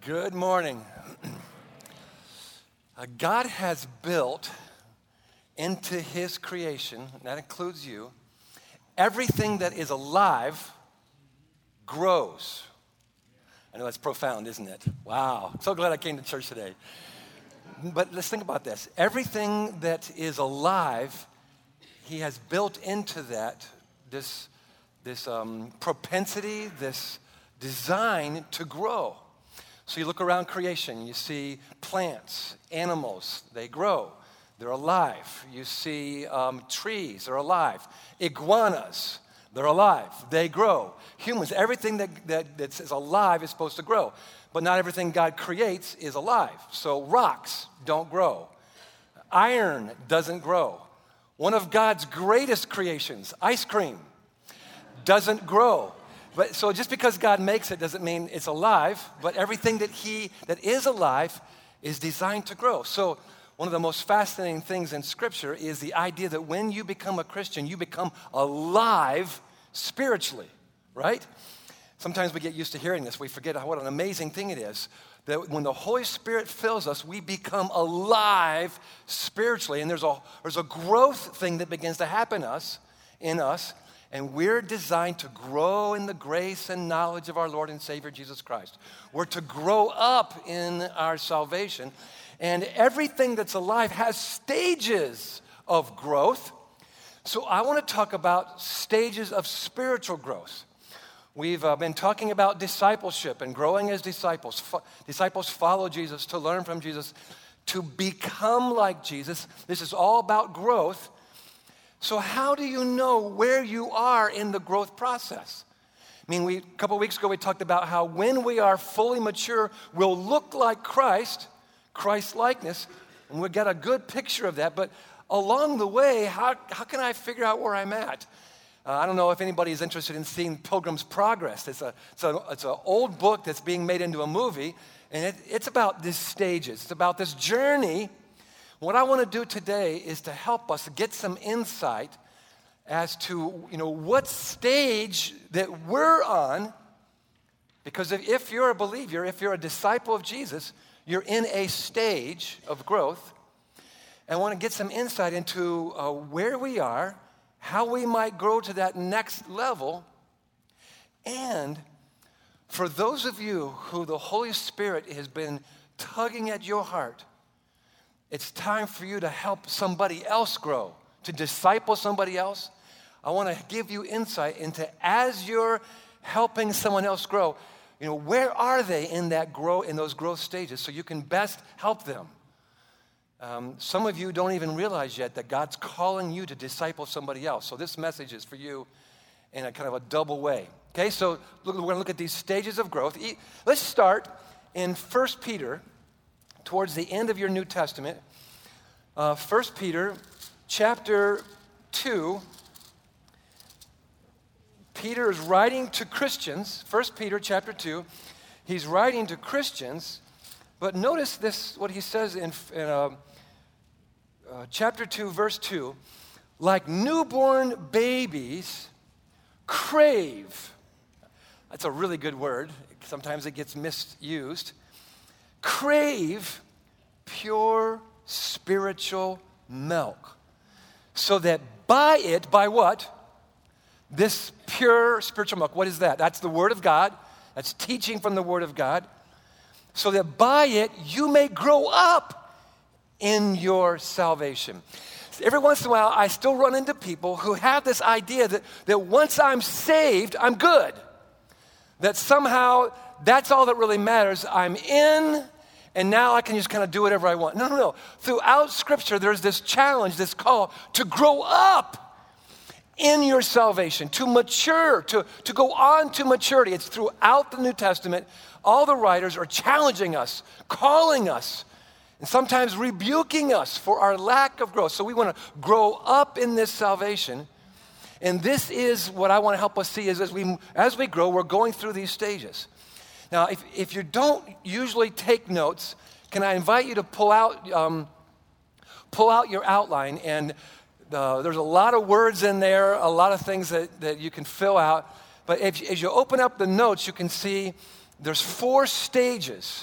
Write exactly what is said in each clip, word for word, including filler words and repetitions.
Good morning. Uh, God has built into his creation, and that includes you, everything that is alive grows. I know that's profound, isn't it? Wow. So glad I came to church today. But let's think about this. Everything that is alive, he has built into that this, this um, propensity, this design to grow. So you look around creation, you see plants, animals, they grow, they're alive. You see um, trees, they're alive. Iguanas, they're alive, they grow. Humans, everything that, that that's is alive is supposed to grow. But not everything God creates is alive. So rocks don't grow. Iron doesn't grow. One of God's greatest creations, ice cream, doesn't grow. But so just because God makes it doesn't mean it's alive, but everything that he that is alive is designed to grow. So one of the most fascinating things in Scripture is the idea that when you become a Christian, you become alive spiritually, right? Sometimes we get used to hearing this. We forget what an amazing thing it is that when the Holy Spirit fills us, we become alive spiritually. And there's a, there's a growth thing that begins to happen us, in us. And we're designed to grow in the grace and knowledge of our Lord and Savior, Jesus Christ. We're to grow up in our salvation. And everything that's alive has stages of growth. So I want to talk about stages of spiritual growth. We've uh, been talking about discipleship and growing as disciples. Fo- disciples follow Jesus to learn from Jesus, to become like Jesus. This is all about growth. So how do you know where you are in the growth process? I mean, we, a couple weeks ago we talked about how when we are fully mature, we'll look like Christ, Christ-likeness, and we got a good picture of that. But along the way, how, how can I figure out where I'm at? Uh, I don't know if anybody is interested in seeing Pilgrim's Progress. It's a it's a it's an old book that's being made into a movie, and it, it's about these stages. It's about this journey. What I want to do today is to help us get some insight as to, you know, what stage that we're on, because if, if you're a believer, if you're a disciple of Jesus, you're in a stage of growth. And I want to get some insight into uh, where we are, how we might grow to that next level, and for those of you who the Holy Spirit has been tugging at your heart, it's time for you to help somebody else grow, to disciple somebody else. I want to give you insight into, as you're helping someone else grow, you know, where are they in that grow, in those growth stages, so you can best help them. Um, some of you don't even realize yet that God's calling you to disciple somebody else. So this message is for you in a kind of a double way. Okay, so look, we're going to look at these stages of growth. Let's start in First Peter. Towards the end of your New Testament, uh, First Peter chapter two, Peter is writing to Christians. First Peter chapter two, he's writing to Christians, but notice this, what he says in, in uh, uh, chapter two, verse two, like newborn babies crave. That's a really good word. Sometimes it gets misused. Crave pure spiritual milk, so that by it, by what? This pure spiritual milk. What is that? That's the Word of God. That's teaching from the Word of God. So that by it, you may grow up in your salvation. Every once in a while, I still run into people who have this idea that, that once I'm saved, I'm good. That somehow that's all that really matters. I'm in, and now I can just kind of do whatever I want. No, no, no. Throughout Scripture, there's this challenge, this call to grow up in your salvation, to mature, to, to go on to maturity. It's throughout the New Testament. All the writers are challenging us, calling us, and sometimes rebuking us for our lack of growth. So we want to grow up in this salvation. And this is what I want to help us see is as we as we grow, we're going through these stages. Now, if, if you don't usually take notes, can I invite you to pull out um, pull out your outline? And uh, there's a lot of words in there, a lot of things that, that you can fill out. But if, as you open up the notes, you can see there's four stages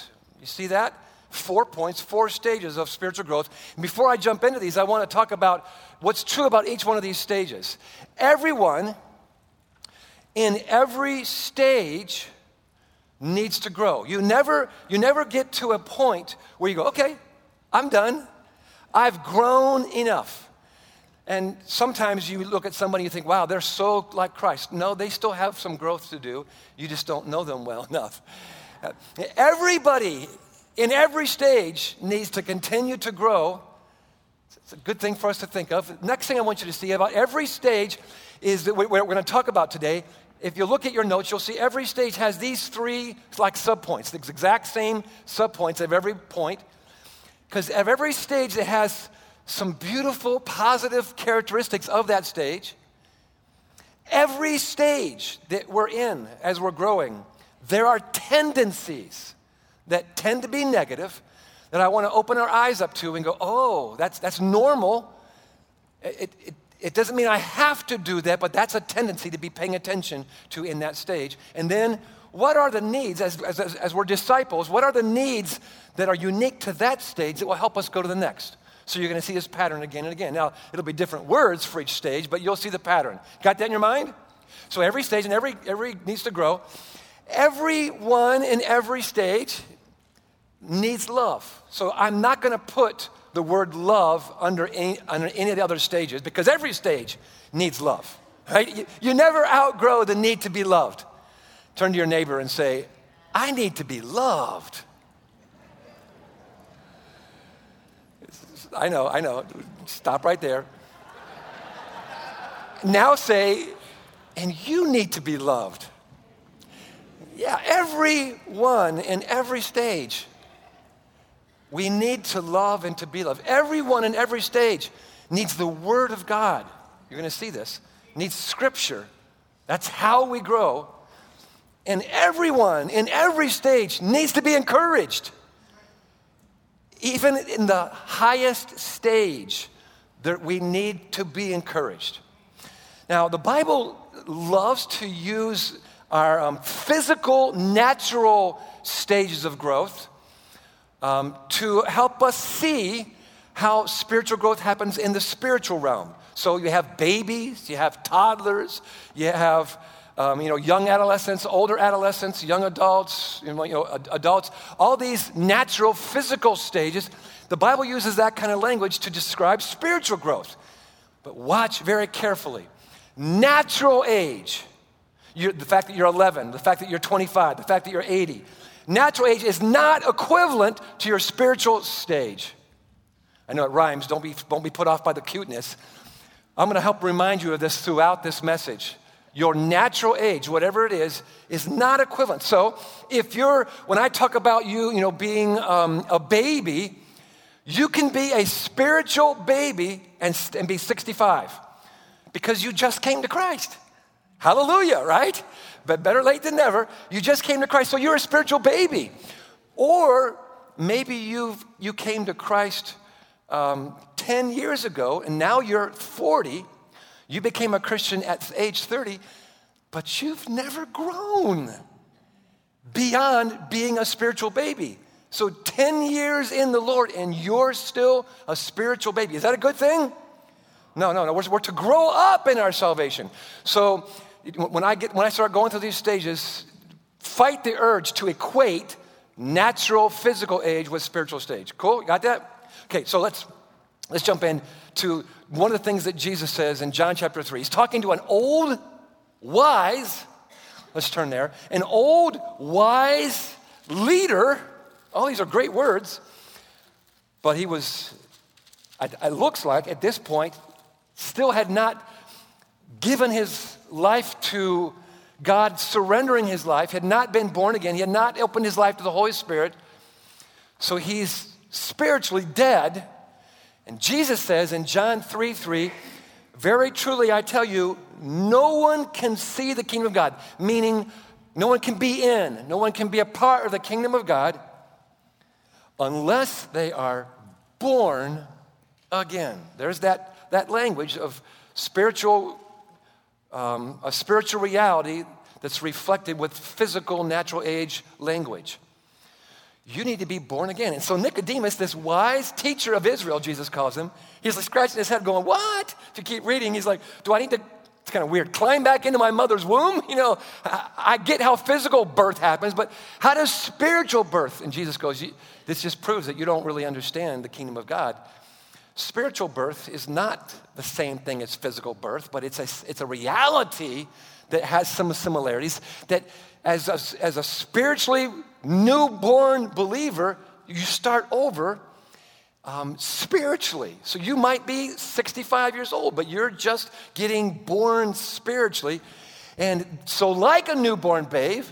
You see that? Four points, four stages of spiritual growth. And before I jump into these, I want to talk about what's true about each one of these stages. Everyone in every stage needs to grow. You never, you never get to a point where you go, okay, I'm done. I've grown enough. And sometimes you look at somebody and you think, wow, they're so like Christ. No, they still have some growth to do. You just don't know them well enough. Uh, everybody in every stage needs to continue to grow. It's a good thing for us to think of. Next thing I want you to see about every stage is that we're going to talk about today. If you look at your notes, you'll see every stage has these three like subpoints, the exact same subpoints of every point. Because at every stage it has some beautiful, positive characteristics of that stage. Every stage that we're in as we're growing, there are tendencies that tend to be negative that I want to open our eyes up to and go, oh, that's that's normal. It, it, it doesn't mean I have to do that, but that's a tendency to be paying attention to in that stage. And then what are the needs, as, as, as we're disciples, what are the needs that are unique to that stage that will help us go to the next? So you're going to see this pattern again and again. Now, it'll be different words for each stage, but you'll see the pattern. Got that in your mind? So every stage and every every needs to grow. Everyone in every stage needs love. So I'm not going to put the word love under any, under any of the other stages because every stage needs love, right? You, you never outgrow the need to be loved. Turn to your neighbor and say, I need to be loved. I know, I know. Stop right there. Now say, and you need to be loved. Yeah, everyone in every stage, we need to love and to be loved. Everyone in every stage needs the Word of God. You're going to see this. Needs Scripture. That's how we grow. And everyone in every stage needs to be encouraged. Even in the highest stage, there, we need to be encouraged. Now, the Bible loves to use our um, physical, natural stages of growth um, to help us see how spiritual growth happens in the spiritual realm. So you have babies, you have toddlers, you have um, you know, young adolescents, older adolescents, young adults, you know, you know, adults, all these natural physical stages. The Bible uses that kind of language to describe spiritual growth. But watch very carefully. Natural age, you're, the fact that you're eleven, the fact that you're twenty-five, the fact that you're eighty, natural age is not equivalent to your spiritual stage. I know it rhymes, don't be, don't be put off by the cuteness. I'm going to help remind you of this throughout this message. Your natural age, whatever it is, is not equivalent. So if you're, when I talk about you, you know, being um, a baby, you can be a spiritual baby and, and be sixty-five because you just came to Christ. Hallelujah, right? But better late than never. You just came to Christ, so you're a spiritual baby. Or maybe you you came to Christ um, ten years ago, and now you're forty. You became a Christian at age thirty, but you've never grown beyond being a spiritual baby. So ten years in the Lord, and you're still a spiritual baby. Is that a good thing? No, no, no. We're, we're to grow up in our salvation. So when I get when I start going through these stages, fight the urge to equate natural physical age with spiritual stage. Cool? You got that? Okay, so let's let's jump in to one of the things that Jesus says in John chapter three. He's talking to an old, wise, let's turn there, an old, wise leader. All these are great words, but he was, it looks like at this point, still had not given his life to God, surrendering his life, had not been born again. He had not opened his life to the Holy Spirit. So he's spiritually dead. And Jesus says in John three three, very truly I tell you, no one can see the kingdom of God, meaning no one can be in, no one can be a part of the kingdom of God unless they are born again. There's that, that language of spiritual, um, a spiritual reality that's reflected with physical natural age language. you need to be born again. And so Nicodemus, this wise teacher of Israel, Jesus calls him, he's like scratching his head going, what? If you keep reading, he's like, do I need to, it's kind of weird, climb back into my mother's womb? You know, I, I get how physical birth happens, but how does spiritual birth? And Jesus goes, this just proves that you don't really understand the kingdom of God. Spiritual birth is not the same thing as physical birth, but it's a, it's a reality that has some similarities, that as a, as a spiritually newborn believer, you start over um, spiritually. So you might be sixty-five years old, but you're just getting born spiritually. And so like a newborn babe,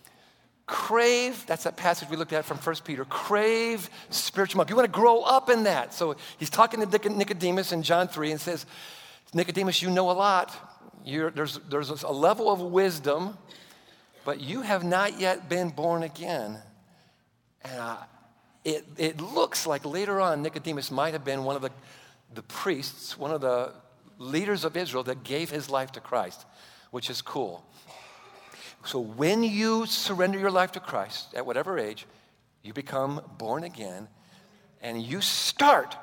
crave, that's that passage we looked at from First Peter, crave spiritual milk. You want to grow up in that. So he's talking to Nicodemus in John three and says, Nicodemus, you know a lot. You're, there's, there's a level of wisdom, but you have not yet been born again. And uh, it, it looks like later on Nicodemus might have been one of the, the priests, one of the leaders of Israel that gave his life to Christ, which is cool. So when you surrender your life to Christ, at whatever age, you become born again, and you start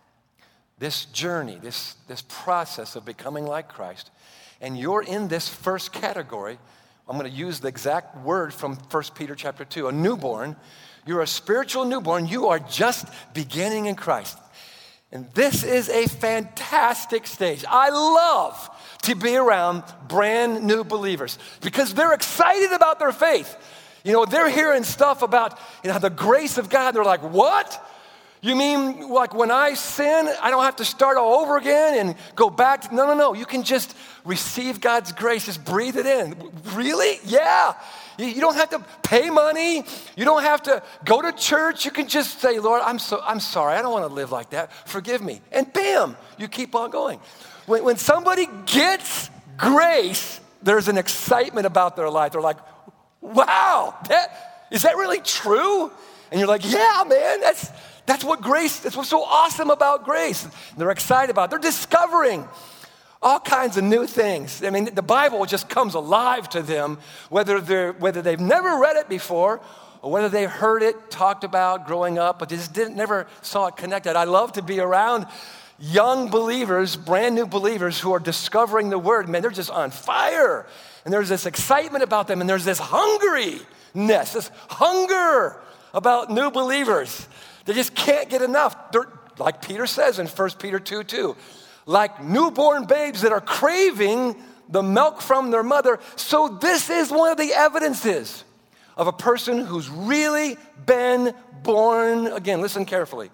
this journey, this, this process of becoming like Christ, and you're in this first category. I'm going to use the exact word from First Peter chapter two, a newborn. You're a spiritual newborn. You are just beginning in Christ. And this is a fantastic stage. I love to be around brand new believers because they're excited about their faith. You know, they're hearing stuff about, you know, the grace of God. They're like, what? You mean like when I sin, I don't have to start all over again and go back to, no, no, no. You can just receive God's grace, just breathe it in. Really? Yeah. You don't have to pay money. You don't have to go to church. You can just say, Lord, I'm so I'm sorry. I don't want to live like that. Forgive me. And bam, you keep on going. When, when somebody gets grace, there's an excitement about their life. They're like, wow, that, is that really true? And you're like, yeah, man, that's that's what grace, that's what's so awesome about grace. And they're excited about it. They're discovering all kinds of new things. I mean, the Bible just comes alive to them, whether they're whether they've never read it before or whether they heard it talked about growing up, but they just didn't never saw it connected. I love to be around young believers, brand new believers who are discovering the word. Man, they're just on fire. And there's this excitement about them, and there's this hungriness, this hunger about new believers. They just can't get enough. They're, like Peter says in First Peter two two, like newborn babes that are craving the milk from their mother. So this is one of the evidences of a person who's really been born again. Listen carefully.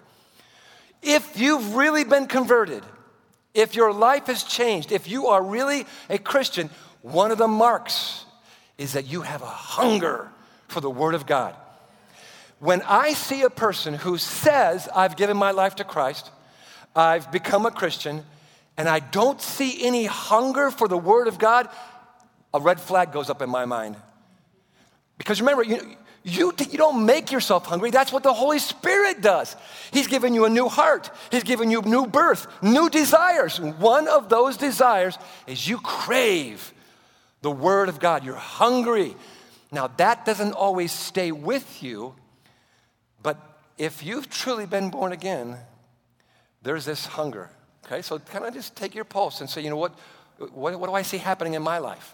If you've really been converted, if your life has changed, if you are really a Christian, one of the marks is that you have a hunger for the Word of God. When I see a person who says, I've given my life to Christ, I've become a Christian, and I don't see any hunger for the Word of God, a red flag goes up in my mind. Because remember, you, you, you don't make yourself hungry. That's what the Holy Spirit does. He's given you a new heart. He's given you new birth, new desires. One of those desires is you crave the Word of God. You're hungry. Now, that doesn't always stay with you, but if you've truly been born again, there's this hunger. Okay, so kind of just take your pulse and say, you know, what, what, what do I see happening in my life?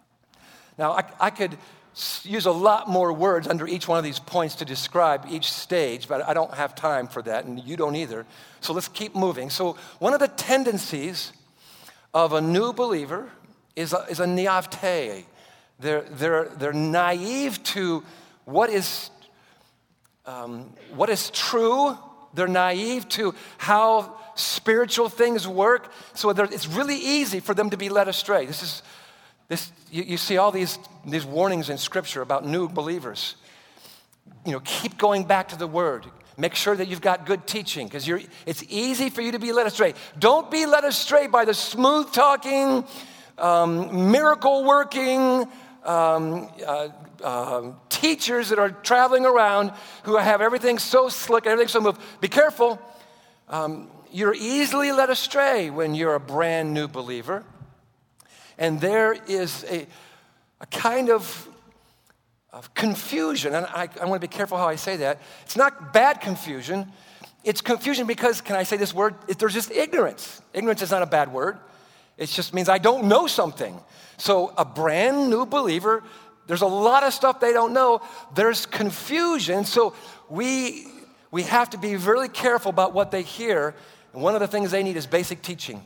Now, I, I could use a lot more words under each one of these points to describe each stage, but I don't have time for that, and you don't either. So let's keep moving. So one of the tendencies of a new believer is a, is a naivete. They're, they're, they're naive to what is, um, what is true. They're naive to how spiritual things work. So it's really easy for them to be led astray. This is this. You, you see all these these warnings in Scripture about new believers. You know, keep going back to the Word. Make sure that you've got good teaching because you're. It's easy for you to be led astray. Don't be led astray by the smooth talking, um, miracle working um, uh, uh, teachers that are traveling around who have everything so slick, everything so smooth. Be careful. Um, You're easily led astray when you're a brand new believer. And there is a, a kind of of confusion. And I, I want to be careful how I say that. It's not bad confusion. It's confusion because, can I say this word? It, there's just ignorance. Ignorance is not a bad word. It just means I don't know something. So a brand new believer, there's a lot of stuff they don't know. There's confusion. So we, we have to be really careful about what they hear. And one of the things they need is basic teaching.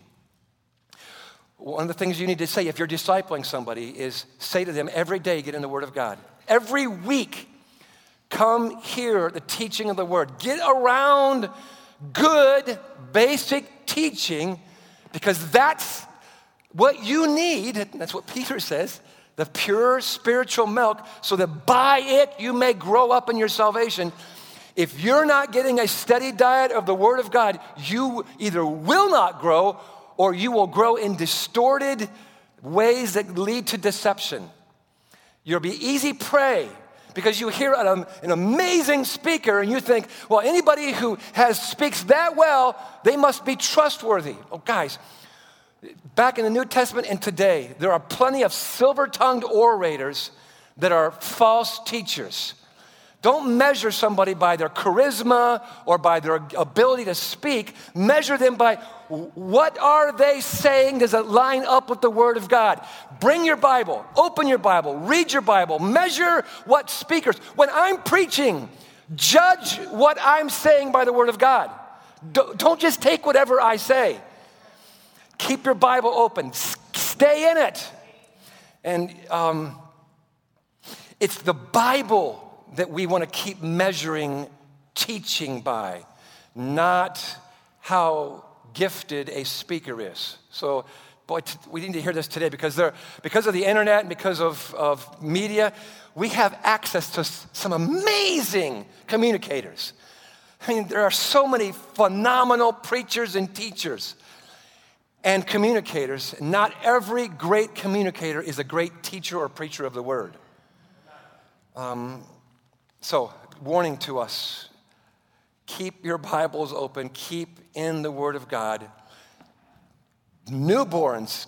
One of the things you need to say if you're discipling somebody is say to them every day, get in the Word of God. Every week, come hear the teaching of the Word. Get around good, basic teaching because that's what you need. That's what Peter says, the pure spiritual milk, so that by it you may grow up in your salvation. If you're not getting a steady diet of the Word of God, you either will not grow or you will grow in distorted ways that lead to deception. You'll be easy prey because you hear an, an amazing speaker and you think, well, anybody who has speaks that well, they must be trustworthy. Oh, guys, back in the New Testament and today, there are plenty of silver-tongued orators that are false teachers. Don't measure somebody by their charisma or by their ability to speak. Measure them by what are they saying? Does it line up with the Word of God? Bring your Bible, open your Bible, read your Bible, measure what speakers. When I'm preaching, judge what I'm saying by the Word of God. Don't just take whatever I say. Keep your Bible open. Stay in it. And um, it's the Bible that we want to keep measuring teaching by, not how gifted a speaker is. So, boy, t- we need to hear this today because there, because of the internet and because of, of media, we have access to s- some amazing communicators. I mean, there are so many phenomenal preachers and teachers and communicators. Not every great communicator is a great teacher or preacher of the Word. Um, So, warning to us, keep your Bibles open, keep in the Word of God. Newborns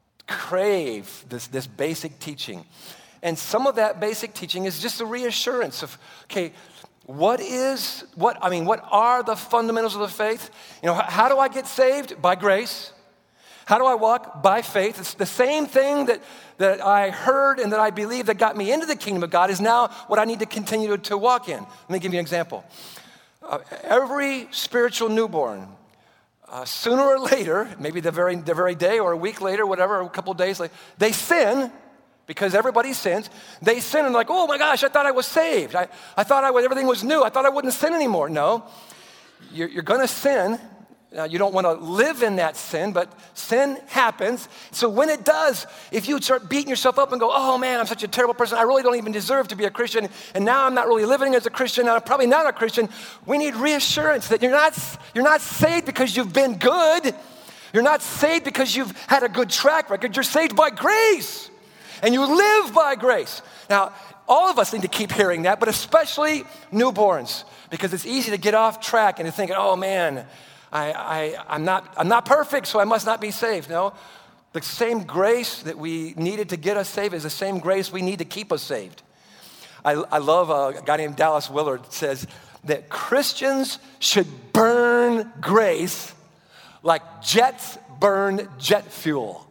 crave this, this basic teaching. And some of that basic teaching is just a reassurance of, okay, what is, what, I mean, what are the fundamentals of the faith? You know, how, how do I get saved? By grace. How do I walk? By faith. It's the same thing that, that I heard and that I believe that got me into the kingdom of God is now what I need to continue to, to walk in. Let me give you an example. Uh, every spiritual newborn, uh, sooner or later, maybe the very, the very day or a week later, whatever, a couple of days later, they sin because everybody sins. They sin and like, oh my gosh, I thought I was saved. I, I thought I was, everything was new. I thought I wouldn't sin anymore. No, you're, you're going to sin. Now, you don't want to live in that sin, but sin happens. So when it does, if you start beating yourself up and go, oh man, I'm such a terrible person, I really don't even deserve to be a Christian, and now I'm not really living as a Christian, I'm probably not a Christian, we need reassurance that you're not, you're not saved because you've been good. You're not saved because you've had a good track record. You're saved by grace, and you live by grace. Now, all of us need to keep hearing that, but especially newborns, because it's easy to get off track and to think, oh man, I, I, I'm not, I'm not perfect, so I must not be saved. No, the same grace that we needed to get us saved is the same grace we need to keep us saved. I, I love a guy named Dallas Willard says that Christians should burn grace like jets burn jet fuel.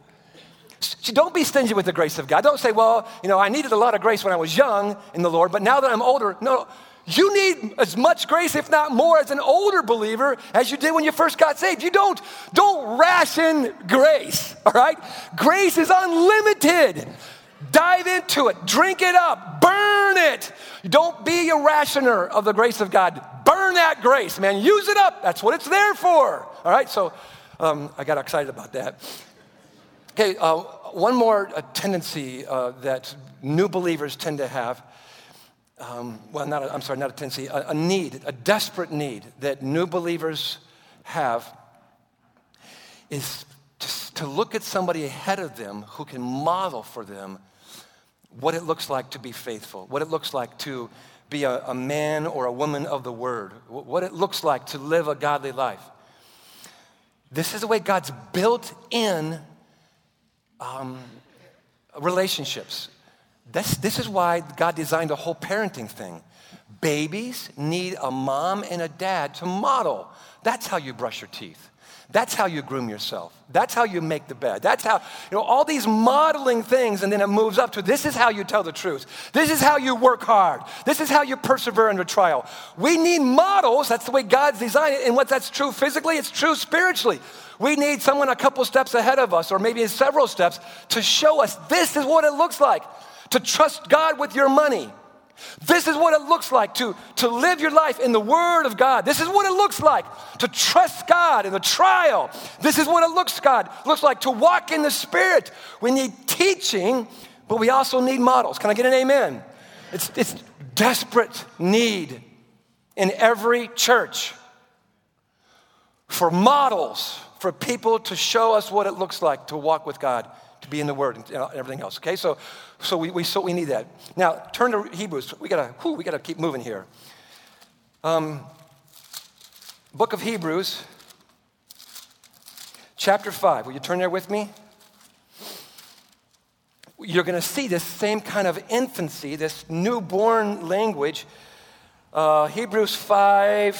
So don't be stingy with the grace of God. Don't say, well, you know, I needed a lot of grace when I was young in the Lord, but now that I'm older, no. You need as much grace, if not more, as an older believer as you did when you first got saved. You don't, don't ration grace, all right? Grace is unlimited. Dive into it. Drink it up. Burn it. Don't be a rationer of the grace of God. Burn that grace, man. Use it up. That's what it's there for, all right? So um, I got excited about that. Okay, uh, one more uh, tendency uh, that new believers tend to have. Um, well, not a, I'm sorry, not a tendency, a, a need, a desperate need that new believers have is to, to look at somebody ahead of them who can model for them what it looks like to be faithful, what it looks like to be a, a man or a woman of the word, what it looks like to live a godly life. This is the way God's built in um, relationships. This, this is why God designed a whole parenting thing. Babies need a mom and a dad to model. That's how you brush your teeth. That's how you groom yourself. That's how you make the bed. That's how, you know, all these modeling things, and then it moves up to this is how you tell the truth. This is how you work hard. This is how you persevere under trial. We need models. That's the way God's designed it. And what that's true physically, it's true spiritually. We need someone a couple steps ahead of us, or maybe several steps, to show us this is what it looks like to trust God with your money. This is what it looks like to, to live your life in the Word of God. This is what it looks like to trust God in the trial. This is what it looks God looks like to walk in the Spirit. We need teaching, but we also need models. Can I get an amen? It's, it's desperate need in every church for models, for people to show us what it looks like to walk with God, to be in the Word and everything else. Okay, so so we, we so we need that. Now turn to Hebrews. We gotta whew, we gotta keep moving here. Um, Book of Hebrews, chapter five. Will you turn there with me? You're going to see this same kind of infancy, this newborn language. Uh, Hebrews five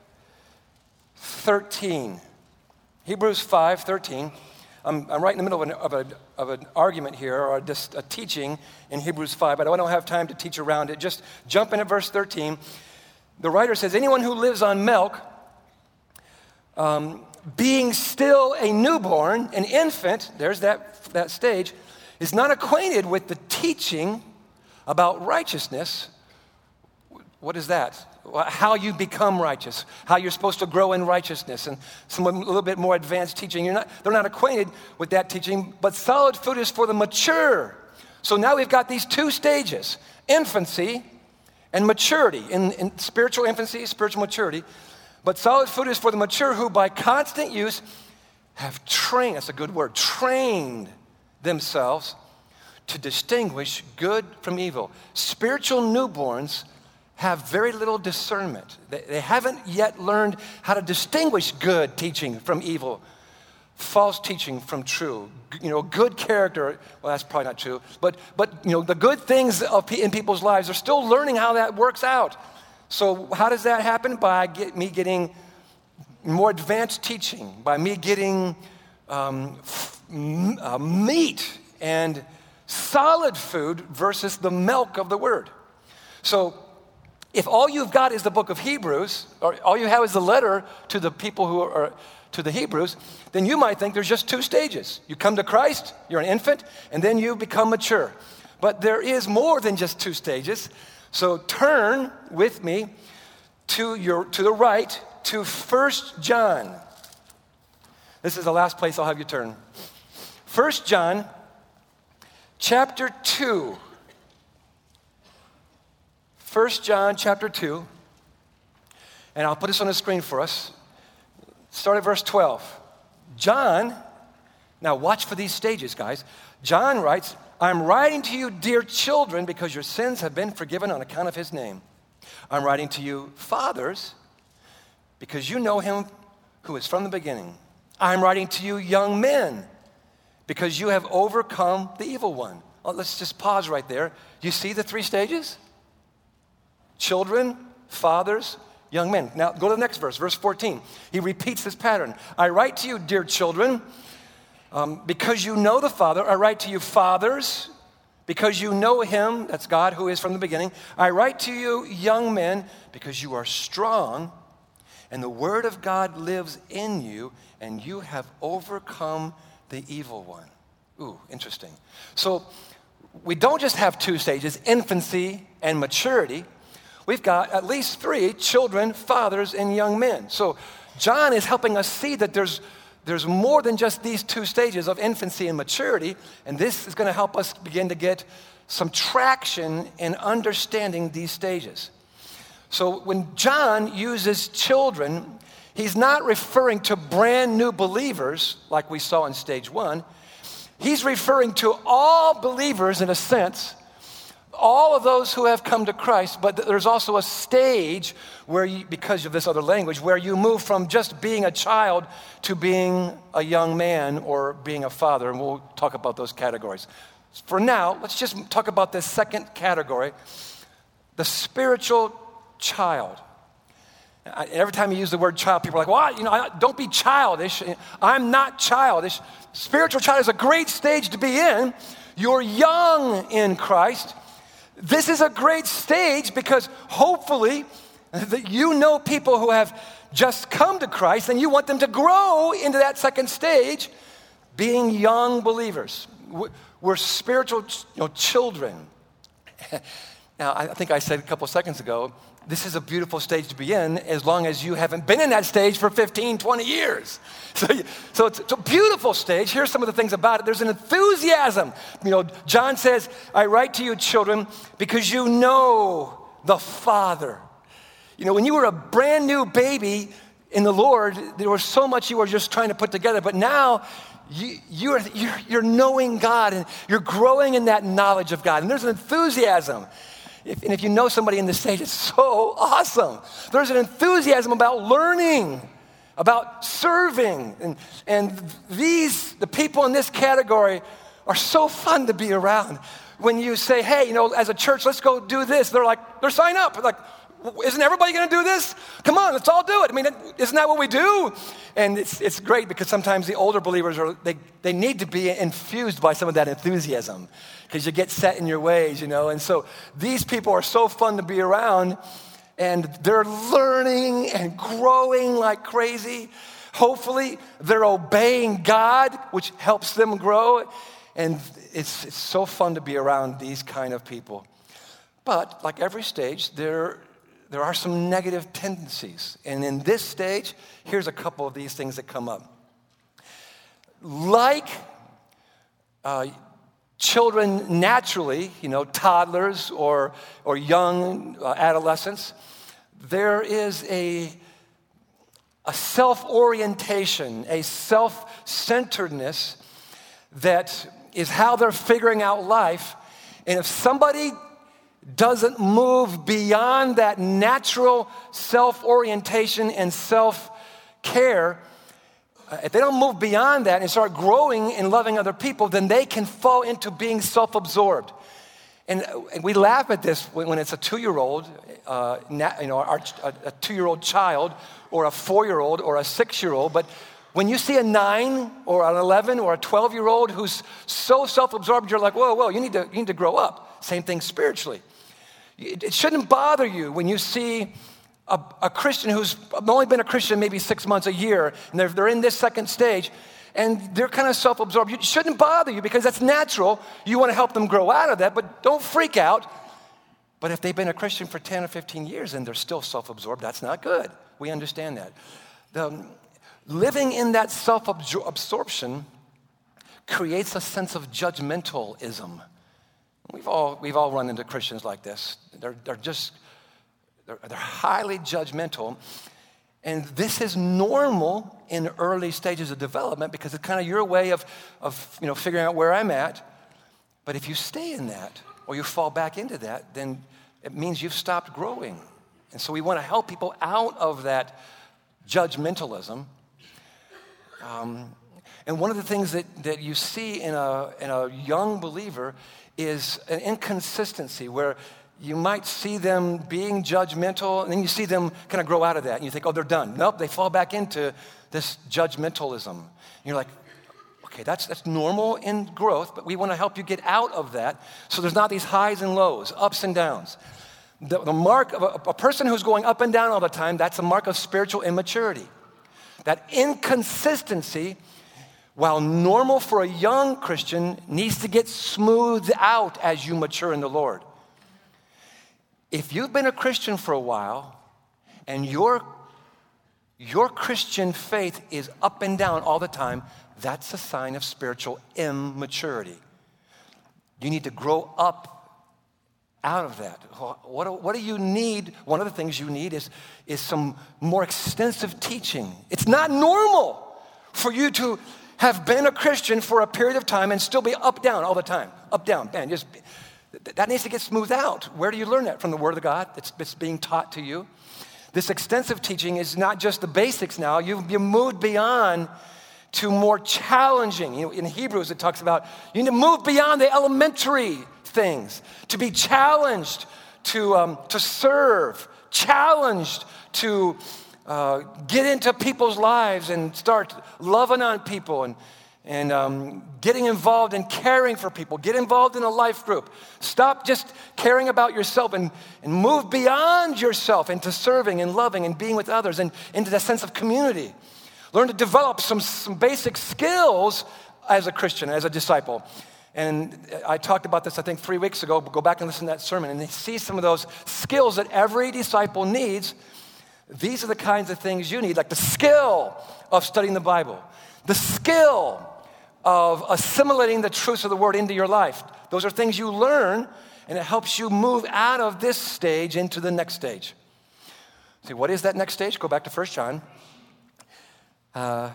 thirteen. Hebrews five thirteen. I'm, I'm right in the middle of an, of, a, of an argument here, or just a teaching in Hebrews five, but I don't have time to teach around it. Just jump in at verse thirteen. The writer says, anyone who lives on milk, um, being still a newborn, an infant, there's that, that stage, is not acquainted with the teaching about righteousness. What is that? How you become righteous, how you're supposed to grow in righteousness, and some a little bit more advanced teaching. You're not, they're not acquainted with that teaching, but solid food is for the mature. So now we've got these two stages, infancy and maturity. In, in spiritual infancy, spiritual maturity. But solid food is for the mature who by constant use have trained, that's a good word, trained themselves to distinguish good from evil. Spiritual newborns have very little discernment. They, they haven't yet learned how to distinguish good teaching from evil, false teaching from true. You know, good character, well, that's probably not true, but, but you know, the good things of, in people's lives are still learning how that works out. So how does that happen? By get, me getting more advanced teaching, by me getting um, m- uh, meat and solid food versus the milk of the Word. So if all you've got is the book of Hebrews, or all you have is the letter to the people who are, to the Hebrews, then you might think there's just two stages. You come to Christ, you're an infant, and then you become mature. But there is more than just two stages. So turn with me to your to the right to First John. This is the last place I'll have you turn. First John chapter two. First John chapter two, and I'll put this on the screen for us. Start at verse twelve. John, now watch for these stages, guys. John writes, I'm writing to you, dear children, because your sins have been forgiven on account of his name. I'm writing to you, fathers, because you know him who is from the beginning. I'm writing to you, young men, because you have overcome the evil one. Oh, let's just pause right there. You see the three stages? Children, fathers, young men. Now go to the next verse, verse fourteen. He repeats this pattern. I write to you, dear children, um, because you know the Father. I write to you, fathers, because you know him, that's God who is from the beginning. I write to you, young men, because you are strong, and the word of God lives in you, and you have overcome the evil one. Ooh, interesting. So we don't just have two stages, infancy and maturity. We've got at least three, children, fathers, and young men. So John is helping us see that there's, there's more than just these two stages of infancy and maturity, and this is going to help us begin to get some traction in understanding these stages. So when John uses children, he's not referring to brand new believers like we saw in stage one. He's referring to all believers in a sense, all of those who have come to Christ, but there's also a stage where you, because of this other language, where you move from just being a child to being a young man or being a father, and we'll talk about those categories. For now, let's just talk about this second category, the spiritual child. I, every time you use the word child, people are like, well, you know, I, don't be childish. I'm not childish. Spiritual child is a great stage to be in. You're young in Christ. This is a great stage because hopefully that you know people who have just come to Christ and you want them to grow into that second stage, being young believers. We're spiritual, you know, children. Now, I think I said a couple seconds ago, this is a beautiful stage to be in as long as you haven't been in that stage for fifteen, twenty years. So, so it's, it's a beautiful stage. Here's some of the things about it. There's an enthusiasm. You know, John says, I write to you, children, because you know the Father. You know, when you were a brand new baby in the Lord, there was so much you were just trying to put together. But now, you, you're, you're, you're knowing God, and you're growing in that knowledge of God. And there's an enthusiasm. If, and if you know somebody in this stage, it's so awesome. There's an enthusiasm about learning, about serving. And, and these, the people in this category are so fun to be around. When you say, hey, you know, as a church, let's go do this. They're like, they're sign up. They're like, isn't everybody going to do this? Come on, let's all do it. I mean, isn't that what we do? And it's it's great because sometimes the older believers, are they, they need to be infused by some of that enthusiasm because you get set in your ways, you know. And so these people are so fun to be around, and they're learning and growing like crazy. Hopefully, they're obeying God, which helps them grow. And it's, it's so fun to be around these kind of people. But like every stage, there There are some negative tendencies. And in this stage, here's a couple of these things that come up. Like uh, children naturally, you know, toddlers or, or young uh, adolescents, there is a, a self-orientation, a self-centeredness that is how they're figuring out life. And if somebody doesn't move beyond that natural self-orientation and self-care, uh, if they don't move beyond that and start growing and loving other people, then they can fall into being self-absorbed. And, and we laugh at this when, when it's a two-year-old, uh, na- you know, our, a, a two-year-old child or a four-year-old or a six-year-old, but when you see a nine or an eleven or a twelve-year-old who's so self-absorbed, you're like, whoa, whoa, you need to, you need to grow up. Same thing spiritually. It shouldn't bother you when you see a, a Christian who's only been a Christian maybe six months, a year, and they're, they're in this second stage, and they're kind of self-absorbed. It shouldn't bother you because that's natural. You want to help them grow out of that, but don't freak out. But if they've been a Christian for ten or fifteen years and they're still self-absorbed, that's not good. We understand that. The, living in that self-absorption creates a sense of judgmentalism. We've all we've all run into Christians like this. They're they're just they're, they're highly judgmental, and this is normal in early stages of development because it's kind of your way of of you know figuring out where I'm at. But if you stay in that or you fall back into that, then it means you've stopped growing. And so we want to help people out of that judgmentalism. Um, and one of the things that that you see in a in a young believer is an inconsistency where you might see them being judgmental, and then you see them kind of grow out of that, and you think, oh, they're done. Nope, they fall back into this judgmentalism. And you're like, okay, that's that's normal in growth, but we want to help you get out of that so there's not these highs and lows, ups and downs. The, the mark of a, a person who's going up and down all the time, that's a mark of spiritual immaturity. That inconsistency, while normal for a young Christian, needs to get smoothed out as you mature in the Lord. If you've been a Christian for a while and your, your Christian faith is up and down all the time, that's a sign of spiritual immaturity. You need to grow up out of that. What, what do you need? One of the things you need is, is some more extensive teaching. It's not normal for you to have been a Christian for a period of time and still be up, down all the time. Up, down, man, just, that needs to get smoothed out. Where do you learn that? From the Word of God that's, that's being taught to you. This extensive teaching is not just the basics now. You've, you've moved beyond to more challenging. You know, in Hebrews, it talks about you need to move beyond the elementary things, to be challenged, to, um, to serve, challenged to uh, get into people's lives and start loving on people and, and um, getting involved in caring for people. Get involved in a life group. Stop just caring about yourself and, and move beyond yourself into serving and loving and being with others and into that sense of community. Learn to develop some, some basic skills as a Christian, as a disciple. And I talked about this, I think, three weeks ago. Go back and listen to that sermon and see some of those skills that every disciple needs. These are the kinds of things you need, like the skill of studying the Bible, the skill of assimilating the truths of the Word into your life. Those are things you learn, and it helps you move out of this stage into the next stage. See, what is that next stage? Go back to First John. Uh,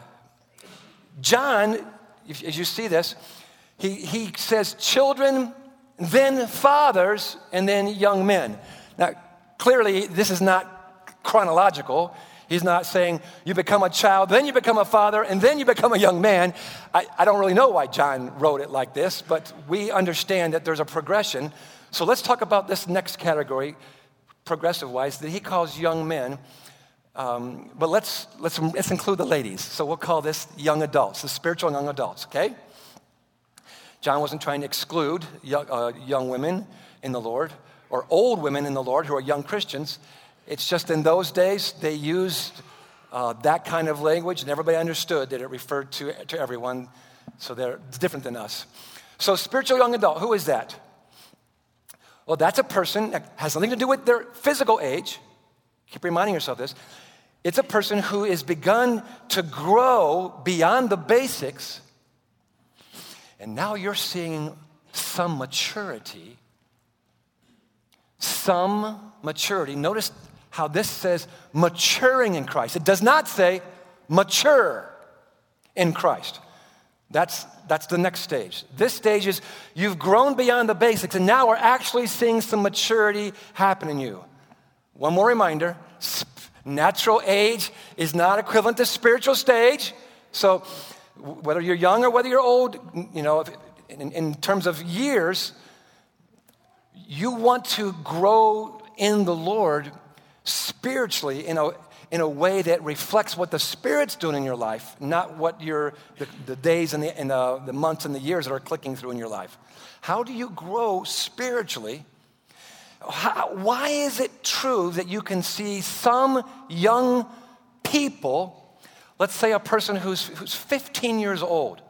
John, if, as you see this, he, he says children, then fathers, and then young men. Now, clearly, this is not chronological. He's not saying you become a child, then you become a father, and then you become a young man. I, I don't really know why John wrote it like this, but we understand that there's a progression. So let's talk about this next category, progressive-wise, that he calls young men. Um, but let's, let's, let's include the ladies. So we'll call this young adults, the spiritual young adults, okay? John wasn't trying to exclude young, uh, young women in the Lord or old women in the Lord who are young Christians. It's just in those days they used uh, that kind of language, and everybody understood that it referred to, to everyone, so they're different than us. So spiritual young adult, who is that? Well, that's a person that has nothing to do with their physical age. Keep reminding yourself this. It's a person who has begun to grow beyond the basics, and now you're seeing some maturity. Some maturity. Notice how this says maturing in Christ. It does not say mature in Christ. That's, that's the next stage. This stage is you've grown beyond the basics, and now we're actually seeing some maturity happen in you. One more reminder, natural age is not equivalent to spiritual stage. So whether you're young or whether you're old, you know, in, in terms of years, you want to grow in the Lord spiritually in a, in a way that reflects what the Spirit's doing in your life, not what your the, the days and, the, and the, the months and the years that are clicking through in your life. How do you grow spiritually? How, why is it true that you can see some young people, let's say a person who's, who's fifteen years old,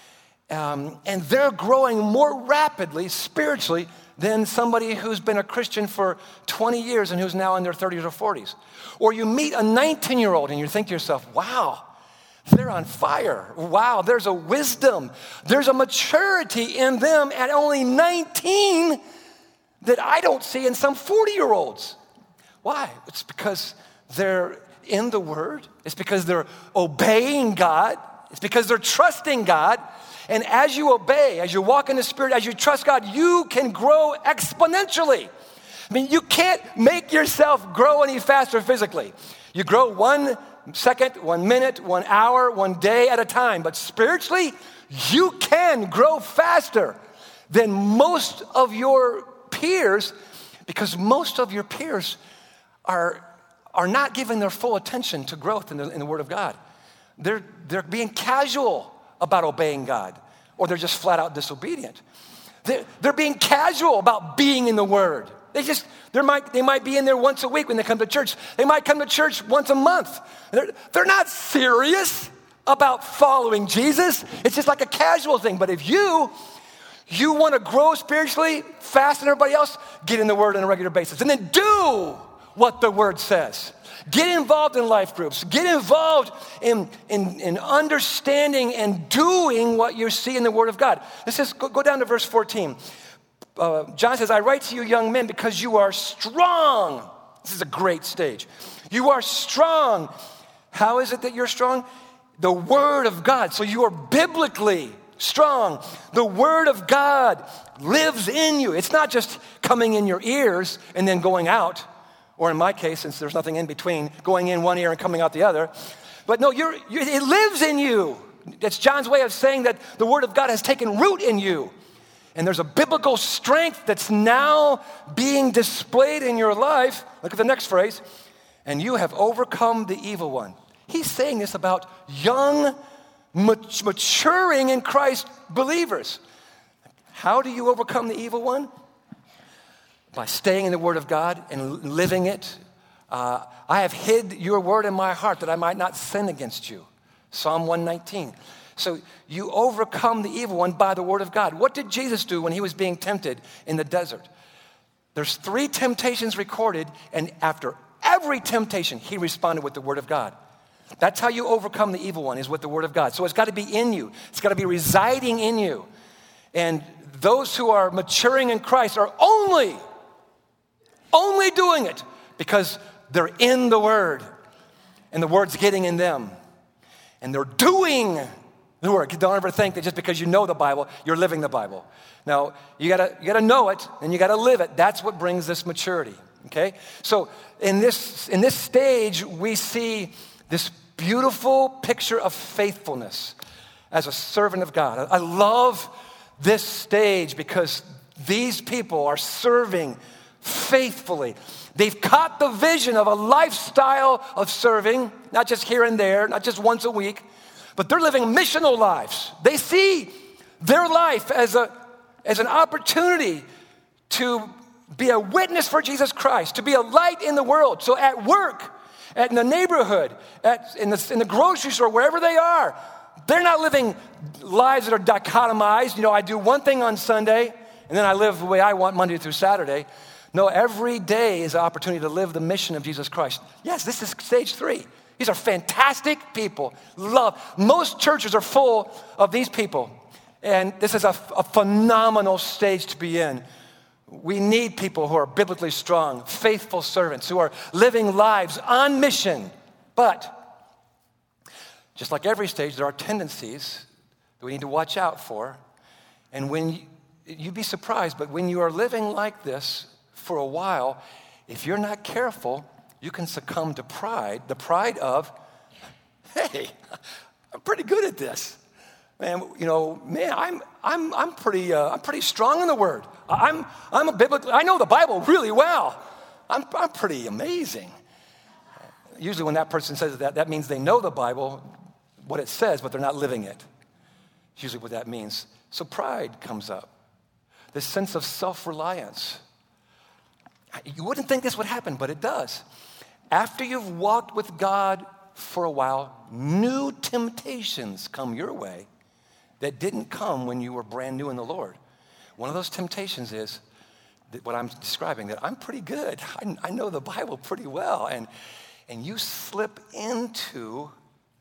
um, and they're growing more rapidly spiritually than somebody who's been a Christian for twenty years and who's now in their thirties or forties. Or you meet a nineteen-year-old and you think to yourself, wow, they're on fire. Wow, there's a wisdom. There's a maturity in them at only nineteen that I don't see in some forty-year-olds. Why? It's because they're in the Word. It's because they're obeying God. It's because they're trusting God. And as you obey, as you walk in the Spirit, as you trust God, you can grow exponentially. I mean, you can't make yourself grow any faster physically. You grow one second, one minute, one hour, one day at a time. But spiritually, you can grow faster than most of your peers, because most of your peers are, are not giving their full attention to growth in the, in the Word of God. They're, they're being casual about obeying God, or they're just flat out disobedient. They're, they're being casual about being in the Word. They just, they might, they might be in there once a week when they come to church. They might come to church once a month. They're, they're not serious about following Jesus. It's just like a casual thing. But if you, you want to grow spiritually faster than everybody else, get in the Word on a regular basis. And then do what the Word says. Get involved in life groups. Get involved in, in, in understanding and doing what you see in the Word of God. This is, go, go down to verse fourteen. Uh, John says, I write to you young men because you are strong. This is a great stage. You are strong. How is it that you're strong? The Word of God. So you are biblically strong. The Word of God lives in you. It's not just coming in your ears and then going out. Or in my case, since there's nothing in between, going in one ear and coming out the other. But no, you're, you're, it lives in you. That's John's way of saying that the word of God has taken root in you. And there's a biblical strength that's now being displayed in your life. Look at the next phrase. And you have overcome the evil one. He's saying this about young, maturing in Christ believers. How do you overcome the evil one? By staying in the word of God and living it. Uh, I have hid your word in my heart that I might not sin against you. Psalm one nineteen. So you overcome the evil one by the word of God. What did Jesus do when he was being tempted in the desert? There's three temptations recorded, and after every temptation, he responded with the word of God. That's how you overcome the evil one, is with the word of God. So it's got to be in you. It's got to be residing in you. And those who are maturing in Christ are only, only doing it because they're in the word. And the word's getting in them. And they're doing the word. Don't ever think that just because you know the Bible, you're living the Bible. No, you gotta, you gotta know it, and you gotta live it. That's what brings this maturity, okay? So in this, in this stage, we see this beautiful picture of faithfulness as a servant of God. I love this stage because these people are serving faithfully. They've caught the vision of a lifestyle of serving, not just here and there, not just once a week, but they're living missional lives. They see their life as a as an opportunity to be a witness for Jesus Christ, to be a light in the world. So at work, at in the neighborhood, at in the, in the grocery store, wherever they are, they're not living lives that are dichotomized. You know, I do one thing on Sunday, and then I live the way I want Monday through Saturday. No, every day is an opportunity to live the mission of Jesus Christ. Yes, this is stage three. These are fantastic people. Love. Most churches are full of these people. And this is a, a phenomenal stage to be in. We need people who are biblically strong, faithful servants, who are living lives on mission. But just like every stage, there are tendencies that we need to watch out for. And when you, you'd be surprised, but when you are living like this for a while, if you're not careful, you can succumb to pride, the pride of, hey, I'm pretty good at this. Man, you know, man, I'm I'm I'm pretty uh, I'm pretty strong in the Word. I'm I'm a biblical. I know the Bible really well. I'm I'm pretty amazing. Usually, when that person says that, that means they know the Bible, what it says, but they're not living it. It's usually what that means. So pride comes up. This sense of self-reliance. You wouldn't think this would happen, but it does. After you've walked with God for a while, new temptations come your way that didn't come when you were brand new in the Lord. One of those temptations is that what I'm describing, that I'm pretty good. I, I know the Bible pretty well. And, and you slip into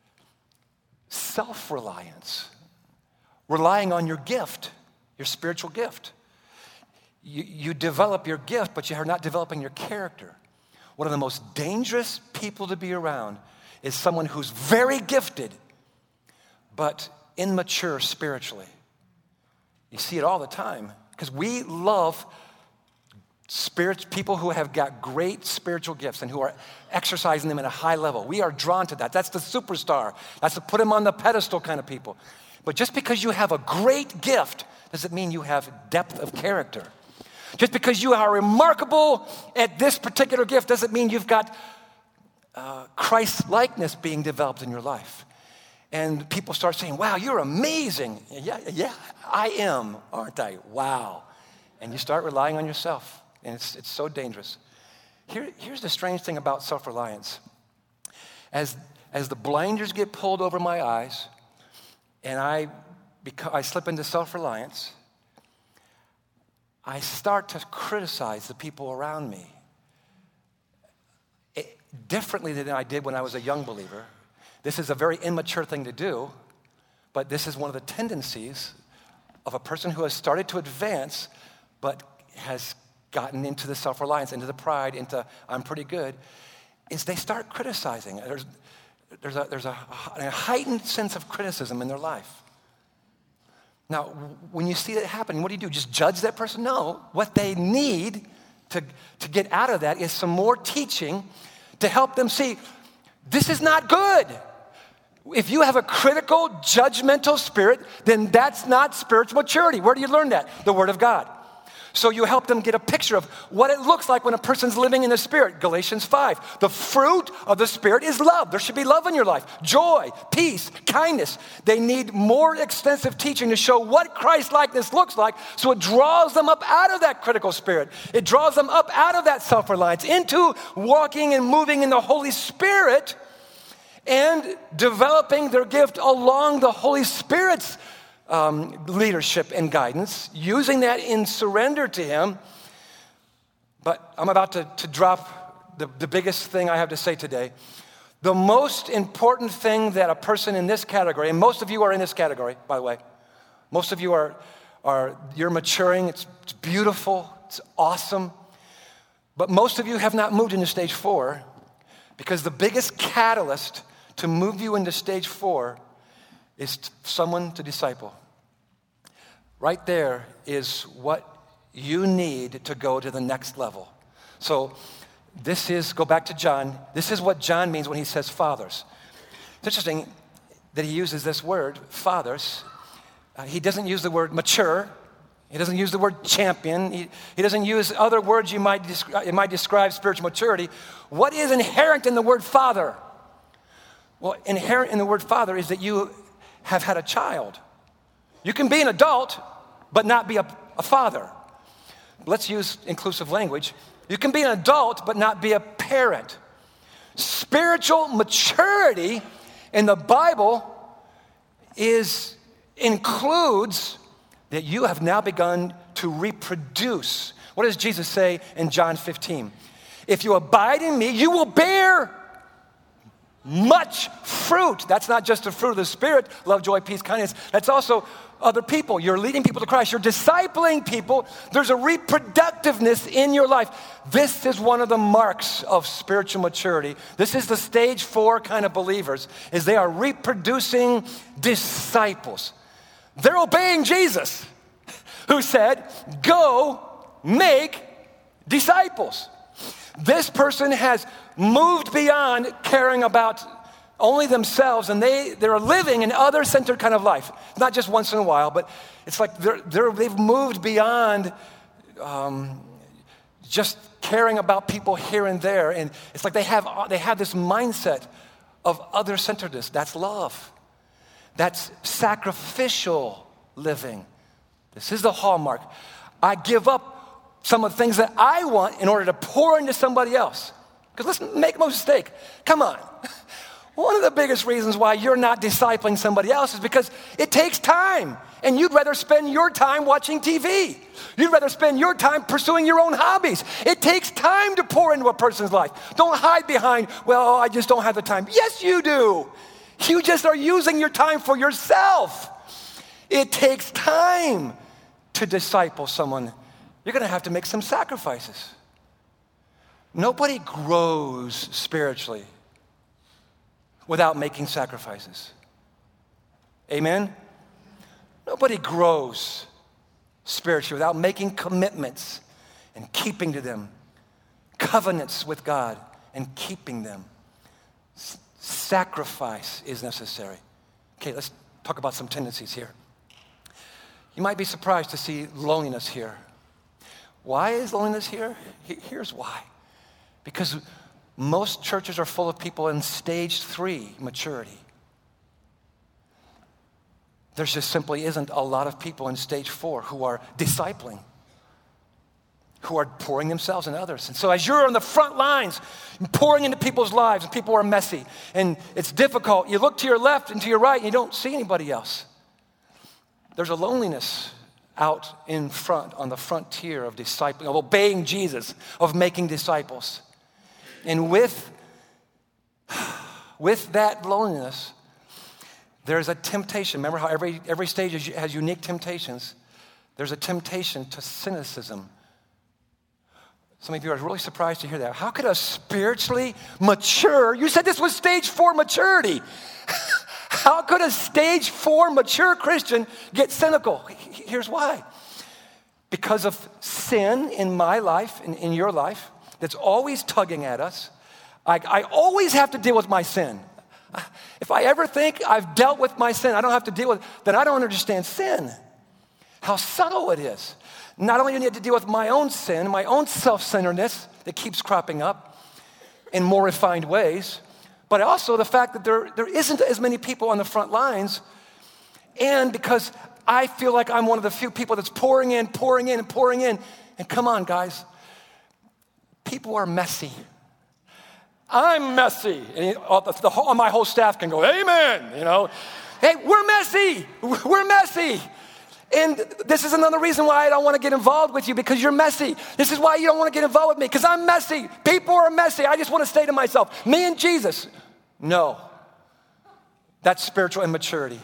self-reliance, relying on your gift, your spiritual gift. You, you develop your gift, but you are not developing your character. One of the most dangerous people to be around is someone who's very gifted, but immature spiritually. You see it all the time because we love spirit, people who have got great spiritual gifts and who are exercising them at a high level. We are drawn to that. That's the superstar. That's the put them on the pedestal kind of people. But just because you have a great gift doesn't mean you have depth of character. Just because you are remarkable at this particular gift doesn't mean you've got uh, Christ-likeness being developed in your life. And people start saying, wow, you're amazing. Yeah, yeah, I am, aren't I? Wow. And you start relying on yourself, and it's it's so dangerous. Here, here's the strange thing about self-reliance. As, as the blinders get pulled over my eyes, and I, beca- I slip into self-reliance, I start to criticize the people around me it, differently than I did when I was a young believer. This is a very immature thing to do, but this is one of the tendencies of a person who has started to advance, but has gotten into the self-reliance, into the pride, into I'm pretty good, is they start criticizing. There's, there's, a, there's a, a heightened sense of criticism in their life. Now, when you see that happen, what do you do? Just judge that person? No. What they need to, to get out of that is some more teaching to help them see, this is not good. If you have a critical, judgmental spirit, then that's not spiritual maturity. Where do you learn that? The Word of God. So you help them get a picture of what it looks like when a person's living in the Spirit. Galatians five. The fruit of the Spirit is love. There should be love in your life. Joy, peace, kindness. They need more extensive teaching to show what Christ-likeness looks like, so it draws them up out of that critical spirit. It draws them up out of that self-reliance into walking and moving in the Holy Spirit and developing their gift along the Holy Spirit's Um, leadership and guidance, using that in surrender to Him. But I'm about to, to drop the, the biggest thing I have to say today. The most important thing that a person in this category, and most of you are in this category, by the way. Most of you are, are you're maturing. It's, it's beautiful. It's awesome. But most of you have not moved into stage four, because the biggest catalyst to move you into stage four is t- someone to disciple. Right there is what you need to go to the next level. So this is, go back to John, this is what John means when he says fathers. It's interesting that he uses this word, fathers. Uh, he doesn't use the word mature. He doesn't use the word champion. He, he doesn't use other words you might, descri- it might describe spiritual maturity. What is inherent in the word father? Well, inherent in the word father is that you have had a child. You can be an adult, but not be a, a father. Let's use inclusive language. You can be an adult, but not be a parent. Spiritual maturity in the Bible is includes that you have now begun to reproduce. What does Jesus say in John fifteen? If you abide in me, you will bear much fruit. That's not just the fruit of the Spirit, love, joy, peace, kindness. That's also other people. You're leading people to Christ. You're discipling people. There's a reproductiveness in your life. This is one of the marks of spiritual maturity. This is the stage four kind of believers, is they are reproducing disciples. They're obeying Jesus, who said, go make disciples. This person has moved beyond caring about only themselves, and they, they're living an other-centered kind of life. Not just once in a while, but it's like they're, they're, they've moved beyond um, just caring about people here and there. And it's like they have, they have this mindset of other-centeredness. That's love. That's sacrificial living. This is the hallmark. I give up some of the things that I want in order to pour into somebody else. Because let's make no mistake. Come on. One of the biggest reasons why you're not discipling somebody else is because it takes time. And you'd rather spend your time watching T V. You'd rather spend your time pursuing your own hobbies. It takes time to pour into a person's life. Don't hide behind, well, I just don't have the time. Yes, you do. You just are using your time for yourself. It takes time to disciple someone. You're going to have to make some sacrifices. Nobody grows spiritually without making sacrifices. Amen? Nobody grows spiritually without making commitments and keeping to them. Covenants with God and keeping them. S- sacrifice is necessary. Okay, let's talk about some tendencies here. You might be surprised to see loneliness here. Why is loneliness here? Here's why. Because most churches are full of people in stage three maturity. There just simply isn't a lot of people in stage four who are discipling, who are pouring themselves into others. And so as you're on the front lines, pouring into people's lives, and people are messy, and it's difficult, you look to your left and to your right, and you don't see anybody else. There's a loneliness out in front, on the frontier of discipling, of obeying Jesus, of making disciples. And with, with that loneliness, there's a temptation. Remember how every, every stage has unique temptations? There's a temptation to cynicism. Some of you are really surprised to hear that. How could a spiritually mature, you said this was stage four maturity. How could a stage four mature Christian get cynical? Here's why. Because of sin in my life and in your life that's always tugging at us. I, I always have to deal with my sin. If I ever think I've dealt with my sin, I don't have to deal with it, then I don't understand sin. How subtle it is. Not only do I need to deal with my own sin, my own self-centeredness that keeps cropping up in more refined ways, but also the fact that there, there isn't as many people on the front lines, and because I feel like I'm one of the few people that's pouring in, pouring in, and pouring in. And come on, guys, people are messy. I'm messy. And the, the whole, my whole staff can go, amen, you know. Hey, we're messy. We're messy. And this is another reason why I don't want to get involved with you, because you're messy. This is why you don't want to get involved with me, because I'm messy. People are messy. I just want to stay to myself, me and Jesus. No. That's spiritual immaturity.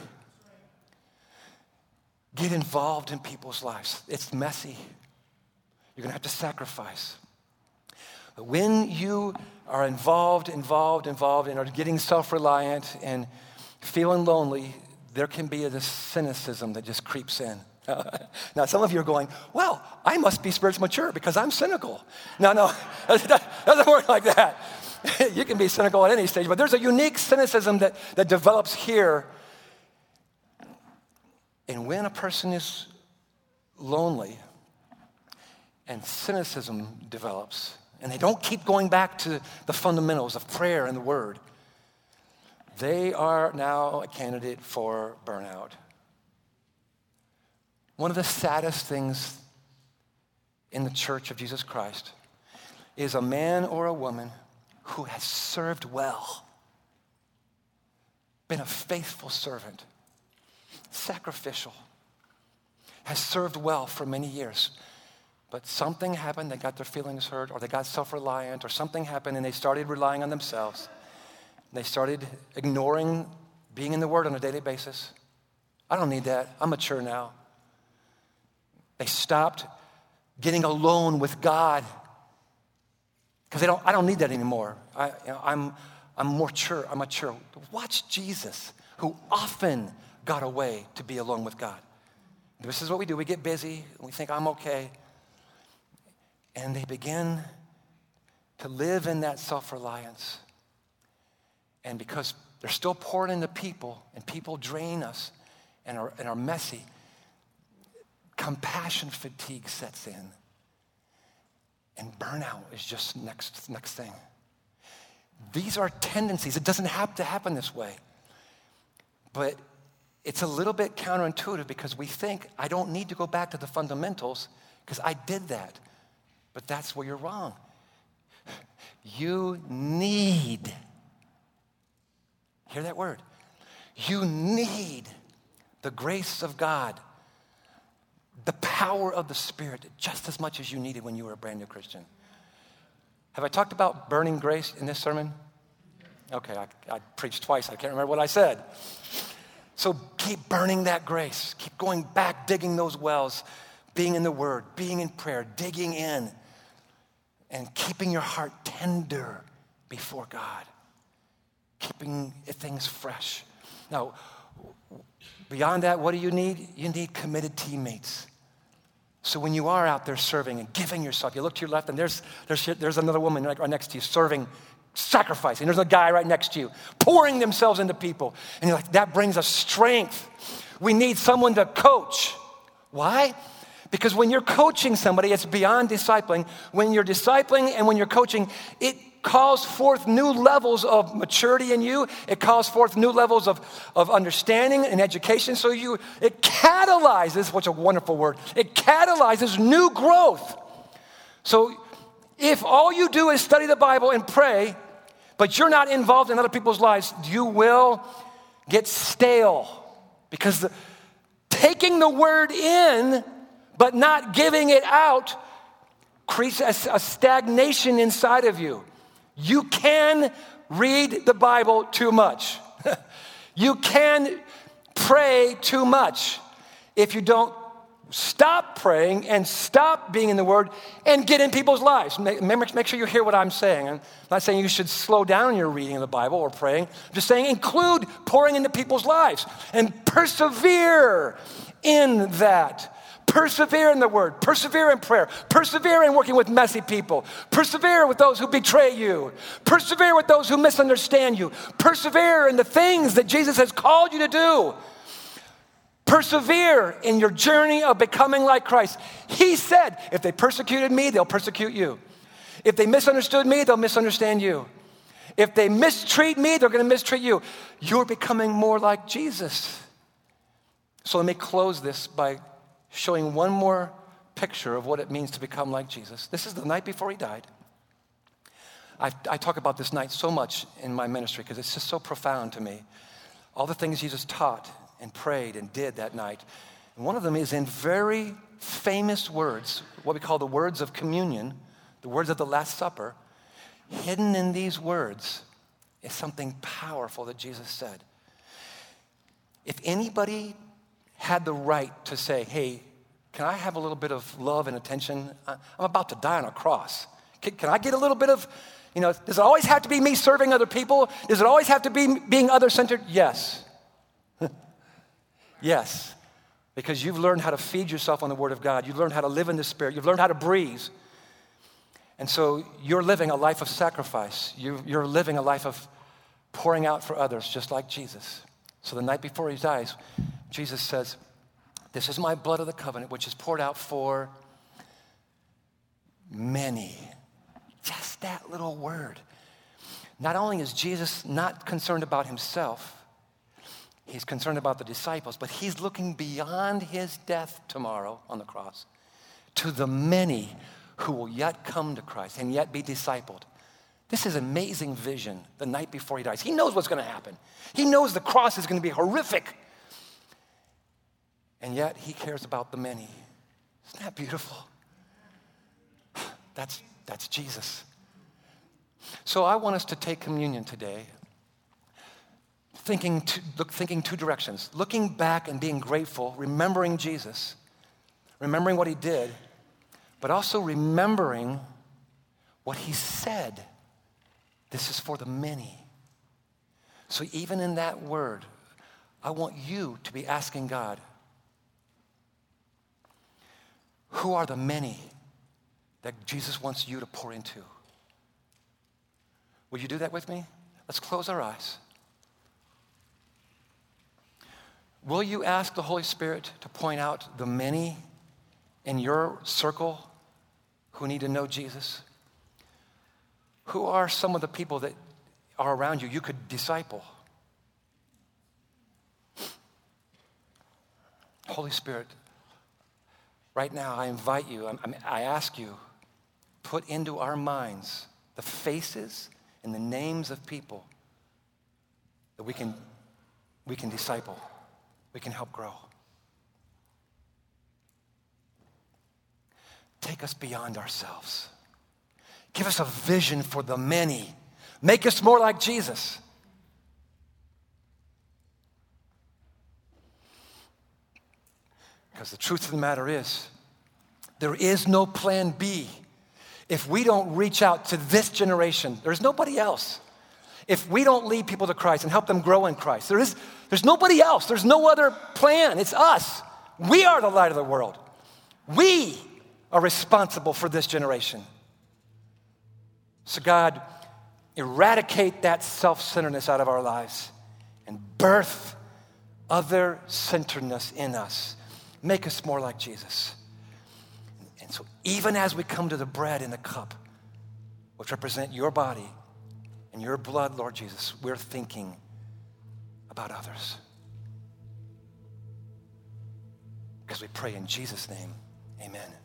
Get involved in people's lives. It's messy. You're going to have to sacrifice. But when you are involved, involved, involved, and are getting self-reliant and feeling lonely, there can be this cynicism that just creeps in. Now, some of you are going, well, I must be spiritually mature because I'm cynical. No, no, it doesn't work like that. You can be cynical at any stage, but there's a unique cynicism that, that develops here. And when a person is lonely and cynicism develops, and they don't keep going back to the fundamentals of prayer and the word, they are now a candidate for burnout. One of the saddest things in the church of Jesus Christ is a man or a woman who has served well, been a faithful servant, sacrificial, has served well for many years, but something happened, they got their feelings hurt, or they got self-reliant, or something happened and they started relying on themselves. They started ignoring being in the Word on a daily basis. I don't need that. I'm mature now. They stopped getting alone with God because they don't. I don't need that anymore. I, you know, I'm, I'm more mature. I'm mature. Watch Jesus, who often got away to be alone with God. This is what we do. We get busy. We think I'm okay, and they begin to live in that self-reliance. And because they're still pouring into people, and people drain us and are, and are messy, compassion fatigue sets in. And burnout is just next, next thing. These are tendencies. It doesn't have to happen this way. But it's a little bit counterintuitive because we think, I don't need to go back to the fundamentals because I did that. But that's where you're wrong. You need... Hear that word. You need the grace of God, the power of the Spirit, just as much as you needed when you were a brand new Christian. Have I talked about burning grace in this sermon? Okay, I, I preached twice. I can't remember what I said. So keep burning that grace. Keep going back, digging those wells, being in the Word, being in prayer, digging in, and keeping your heart tender before God. Keeping things fresh. Now, beyond that, what do you need? You need committed teammates. So when you are out there serving and giving yourself, you look to your left and there's, there's, there's another woman right, right next to you serving, sacrificing. There's a guy right next to you pouring themselves into people. And you're like, that brings us strength. We need someone to coach. Why? Because when you're coaching somebody, it's beyond discipling. When you're discipling and when you're coaching, it calls forth new levels of maturity in you. It calls forth new levels of, of understanding and education. So you, it catalyzes, what's a wonderful word, it catalyzes new growth. So if all you do is study the Bible and pray, but you're not involved in other people's lives, you will get stale. Because the, taking the word in, but not giving it out, creates a, a stagnation inside of you. You can read the Bible too much. You can pray too much if you don't stop praying and stop being in the Word and get in people's lives. Make, make sure you hear what I'm saying. I'm not saying you should slow down your reading of the Bible or praying. I'm just saying include pouring into people's lives and persevere in that. Persevere in the word. Persevere in prayer. Persevere in working with messy people. Persevere with those who betray you. Persevere with those who misunderstand you. Persevere in the things that Jesus has called you to do. Persevere in your journey of becoming like Christ. He said, if they persecuted me, they'll persecute you. If they misunderstood me, they'll misunderstand you. If they mistreat me, they're going to mistreat you. You're becoming more like Jesus. So let me close this by showing one more picture of what it means to become like Jesus. This is the night before he died. I, I talk about this night so much in my ministry because it's just so profound to me. All the things Jesus taught and prayed and did that night. And one of them is in very famous words, what we call the words of communion, the words of the Last Supper. Hidden in these words is something powerful that Jesus said. If anybody had the right to say, hey, can I have a little bit of love and attention? I'm about to die on a cross. Can, can I get a little bit of, you know, does it always have to be me serving other people? Does it always have to be being other-centered? Yes. Yes. Because you've learned how to feed yourself on the Word of God. You've learned how to live in the Spirit. You've learned how to breathe. And so you're living a life of sacrifice. You, you're living a life of pouring out for others, just like Jesus. So the night before he dies, Jesus says, this is my blood of the covenant, which is poured out for many. Just that little word. Not only is Jesus not concerned about himself, he's concerned about the disciples, but he's looking beyond his death tomorrow on the cross to the many who will yet come to Christ and yet be discipled. This is amazing vision the night before he dies. He knows what's going to happen. He knows the cross is going to be horrific. And yet he cares about the many. Isn't that beautiful? That's, that's Jesus. So I want us to take communion today, thinking two, look, thinking two directions. Looking back and being grateful, remembering Jesus, remembering what he did, but also remembering what he said. This is for the many. So even in that word, I want you to be asking God, who are the many that Jesus wants you to pour into? Will you do that with me? Let's close our eyes. Will you ask the Holy Spirit to point out the many in your circle who need to know Jesus? Who are some of the people that are around you you could disciple? Holy Spirit, right now I invite you, I, I ask you, put into our minds the faces and the names of people that we can, we can disciple, we can help grow. Take us beyond ourselves. Give us a vision for the many. Make us more like Jesus. Because the truth of the matter is, there is no plan B. If we don't reach out to this generation, there's nobody else. If we don't lead people to Christ and help them grow in Christ, there is, there's nobody else. There's no other plan. It's us. We are the light of the world. We are responsible for this generation. So God, eradicate that self-centeredness out of our lives and birth other-centeredness in us. Make us more like Jesus. And so even as we come to the bread and the cup, which represent your body and your blood, Lord Jesus, we're thinking about others. Because we pray in Jesus' name, amen.